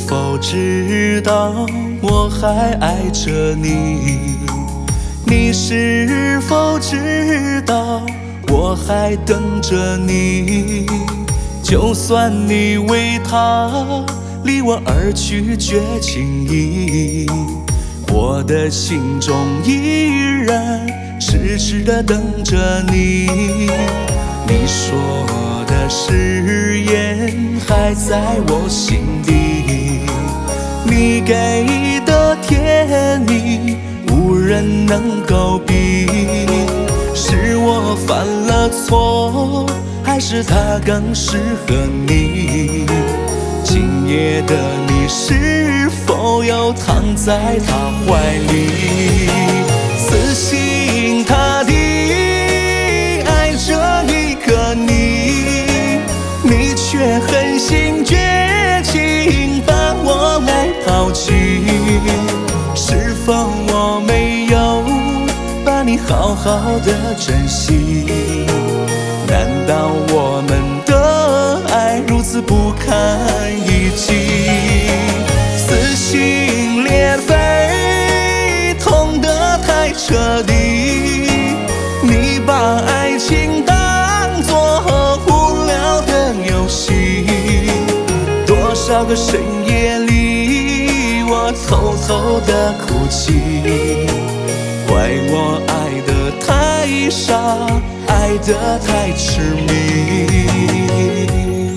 否知道我还爱着你？你是否知道我还等着你？就算你为他离我而去绝情意，我的心中依然痴痴地等着你。你说的誓言还在我心底，你给的甜蜜无人能够比。是我犯了错，还是他更适合你？今夜的你是否又躺在他怀里？死心塌地爱着一个你，你却狠心绝情把我来抛弃。是否我没有把你好好的珍惜？难道我们的爱如此不堪一击？撕心裂肺，痛得太彻底。你把爱情当作无聊的游戏，多少个深夜里我偷偷的哭泣。怪我爱得太傻，爱得太痴迷。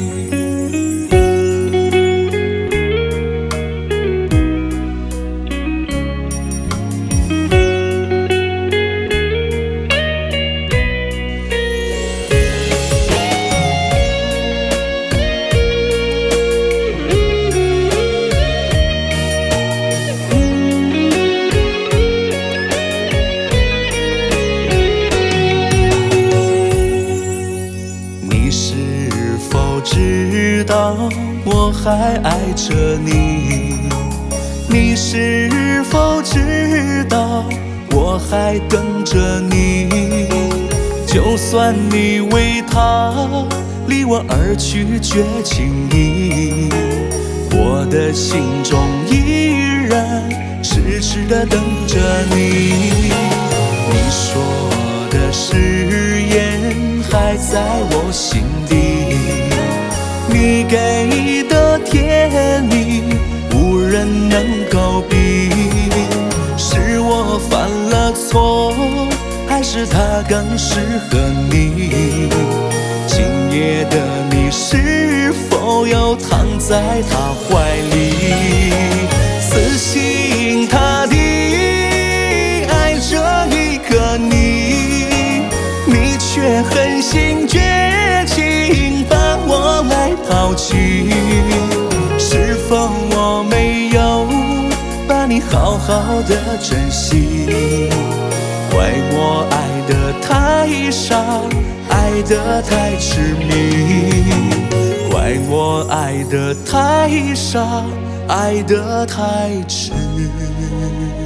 知道我还爱着你？你是否知道我还等着你？就算你为他离我而去绝情意，我的心中依然痴痴地等着你。你说的誓言还在我心底，你给的甜蜜无人能够比。是我犯了错，还是他更适合你？今夜的你是否又躺在他怀里？死心塌地爱着一个你，你却狠心绝情把我来抛弃。是否我没有把你好好的珍惜？怪我爱得太傻，爱得太痴迷。怪我爱得太傻，爱得太痴迷。